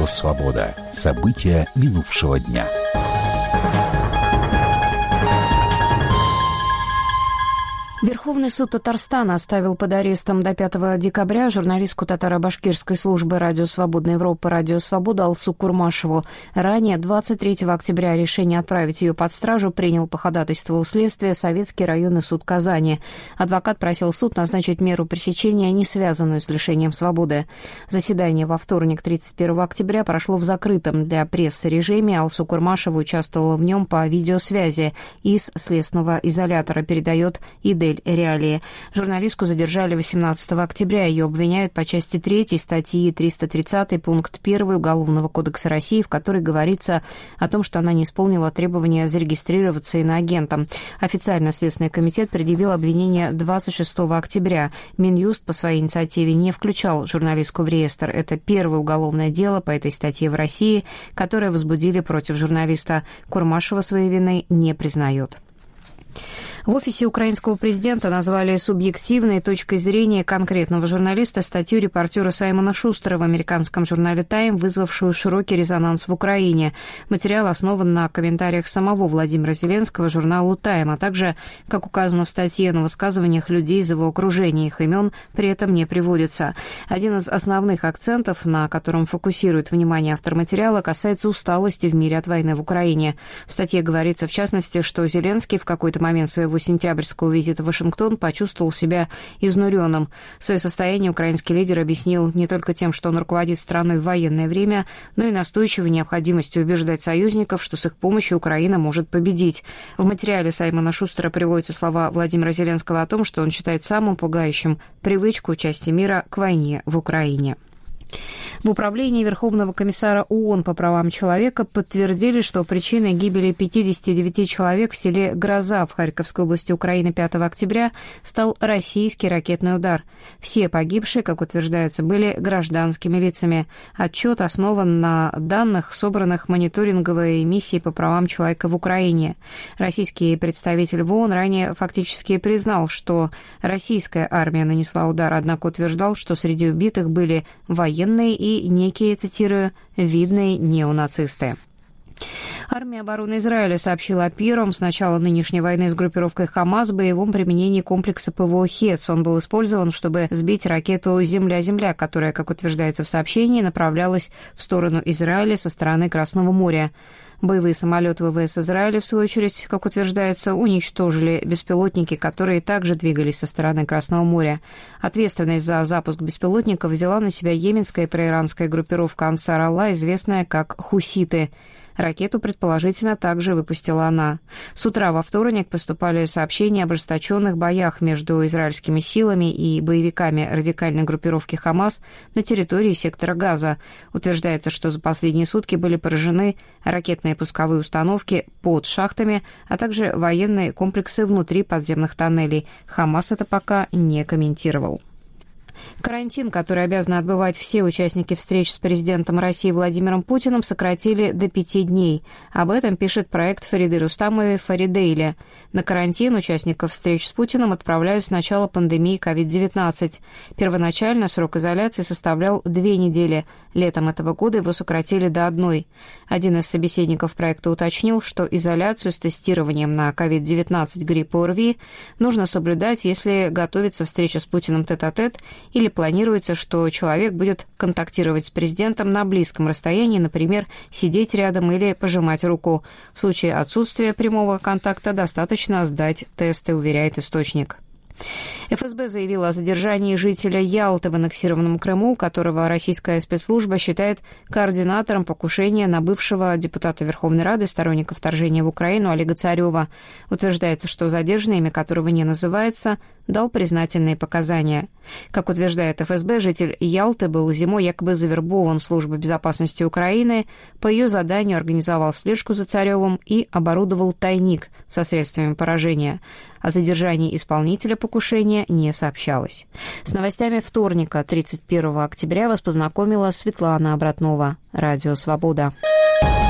«Свобода». События минувшего дня. Верховный суд Татарстана оставил под арестом до 5 декабря журналистку татаро-башкирской службы «Радио Свободная Европа» «Радио Свобода» Алсу Курмашеву. Ранее, 23 октября, решение отправить ее под стражу принял по ходатайству следствия Советский районный суд Казани. Адвокат просил суд назначить меру пресечения, не связанную с лишением свободы. Заседание во вторник, 31 октября, прошло в закрытом для прессы режиме. Алсу Курмашева участвовала в нем по видеосвязи из следственного изолятора, передает Идель Реалии. Журналистку задержали 18 октября. Ее обвиняют по части 3 статьи 330 пункт 1 Уголовного кодекса России, в которой говорится о том, что она не исполнила требования зарегистрироваться иноагентом. Официально Следственный комитет предъявил обвинение 26 октября. Минюст по своей инициативе не включал журналистку в реестр. Это первое уголовное дело по этой статье в России, которое возбудили против журналиста. Курмашева своей вины не признает. В офисе украинского президента назвали субъективной точкой зрения конкретного журналиста статью репортера Саймона Шустера в американском журнале «Тайм», вызвавшую широкий резонанс в Украине. Материал основан на комментариях самого Владимира Зеленского журналу «Тайм», а также, как указано в статье, на высказываниях людей из его окружения. Их имен при этом не приводится. Один из основных акцентов, на котором фокусирует внимание автор материала, касается усталости в мире от войны в Украине. В статье говорится, в частности, что Зеленский в какой-то момент своего сентябрьского визита в Вашингтон почувствовал себя изнуренным. Свое состояние украинский лидер объяснил не только тем, что он руководит страной в военное время, но и настойчивой необходимостью убеждать союзников, что с их помощью Украина может победить. В материале Саймона Шустера приводятся слова Владимира Зеленского о том, что он считает самым пугающим привычку части мира к войне в Украине. В управлении Верховного комиссара ООН по правам человека подтвердили, что причиной гибели 59 человек в селе Гроза в Харьковской области Украины 5 октября стал российский ракетный удар. Все погибшие, как утверждается, были гражданскими лицами. Отчет основан на данных, собранных мониторинговой миссией по правам человека в Украине. Российский представитель в ООН ранее фактически признал, что российская армия нанесла удар, однако утверждал, что среди убитых были военные и некие, цитирую, «видные неонацисты». Армия обороны Израиля сообщила о первом с начала нынешней войны с группировкой «Хамас» боевом применении комплекса ПВО «Хетс». Он был использован, чтобы сбить ракету «Земля-Земля», которая, как утверждается в сообщении, направлялась в сторону Израиля со стороны Красного моря. Боевые самолеты ВВС Израиля, в свою очередь, как утверждается, уничтожили беспилотники, которые также двигались со стороны Красного моря. Ответственность за запуск беспилотников взяла на себя йеменская проиранская группировка «Ансар Аллах», известная как «Хуситы». Ракету, предположительно, также выпустила она. С утра во вторник поступали сообщения об ожесточенных боях между израильскими силами и боевиками радикальной группировки «Хамас» на территории сектора Газа. Утверждается, что за последние сутки были поражены ракетные пусковые установки под шахтами, а также военные комплексы внутри подземных тоннелей. «Хамас» это пока не комментировал. Карантин, который обязаны отбывать все участники встреч с президентом России Владимиром Путиным, сократили до 5 дней. Об этом пишет проект Фариды Рустамовой «Фаридейли». На карантин участников встреч с Путиным отправляют с начала пандемии COVID-19. Первоначально срок изоляции составлял 2 недели. Летом этого года его сократили до 1. Один из собеседников проекта уточнил, что изоляцию с тестированием на COVID-19, грипп и ОРВИ нужно соблюдать, если готовится встреча с Путиным тет-а-тет или планируется, что человек будет контактировать с президентом на близком расстоянии, например, сидеть рядом или пожимать руку. В случае отсутствия прямого контакта достаточно сдать тесты, уверяет источник. ФСБ заявила о задержании жителя Ялты в аннексированном Крыму, которого российская спецслужба считает координатором покушения на бывшего депутата Верховной Рады, сторонника вторжения в Украину Олега Царева. Утверждается, что задержанный, имя которого не называется, дал признательные показания. Как утверждает ФСБ, житель Ялты был зимой якобы завербован Службой безопасности Украины, по ее заданию организовал слежку за Царевым и оборудовал тайник со средствами поражения. О задержании исполнителя покушения не сообщалось. С новостями вторника, 31 октября, вас познакомила Светлана Обратнова. Радио «Свобода».